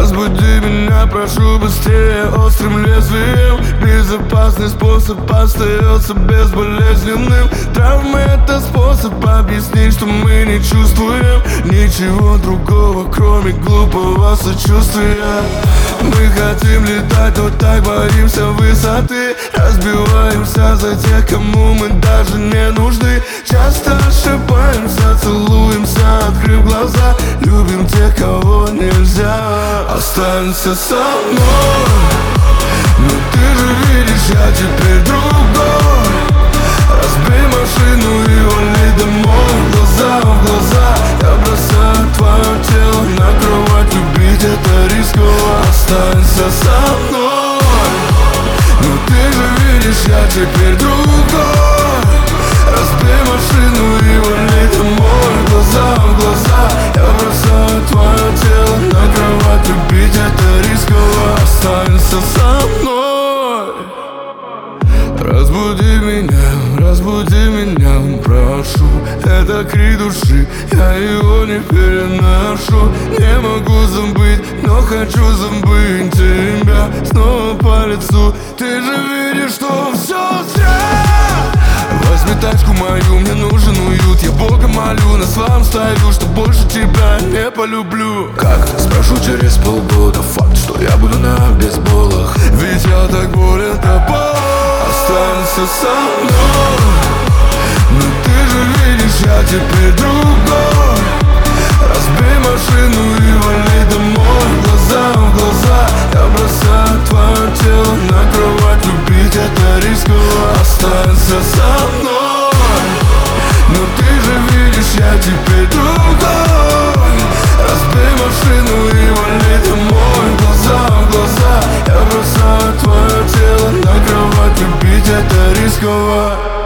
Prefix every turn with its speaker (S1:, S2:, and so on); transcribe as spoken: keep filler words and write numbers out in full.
S1: Разбуди меня, прошу, быстрее, острым лезвием. Безопасный способ остается безболезненным. Травмы — это способ объяснить, что мы не чувствуем ничего другого, кроме глупого сочувствия. Мы хотим летать, но так боимся высоты. Разбиваемся за тех, кому мы даже не нужны. Часто ошибаемся, целуемся, открыв глаза. Любим тех, кого нельзя. Останься со мной, но ты же видишь, я теперь другой. Разбей машину и вали домой. Глаза в глаза, я бросаю твое тело на кровать. Любить — это рисково. Останься со мной, но ты же видишь, я теперь другой. Разбей машину и вали домой. Глаза в глаза, я бросаю твое тело на кровать. Любить — это рисково. Останься со мной. Разбуди меня, разбуди меня, прошу. Это крик души, я его не переношу. Не могу забыть, но хочу забыть тебя снова по лицу. Ты же видишь, что все зря. Возьми тачку мою, мне нужен уют. Я Бога молю, на словам стою, что больше тебя не полюблю. Как? Спрошу через полгода. Факт, что я буду на бейсболах. Ведь я так болен тобой. Останься со мной, но ты же видишь, я теперь другой. Разбей машину и вали домой. Глаза в глаза, я бросаю твое тело на кровать. Любить — это рисково. Останься со мной, но ты же видишь, я теперь другой. Разбей машину и вали домой. Глаза в глаза, я бросаю твое тело на кровать. Любить — это рисково.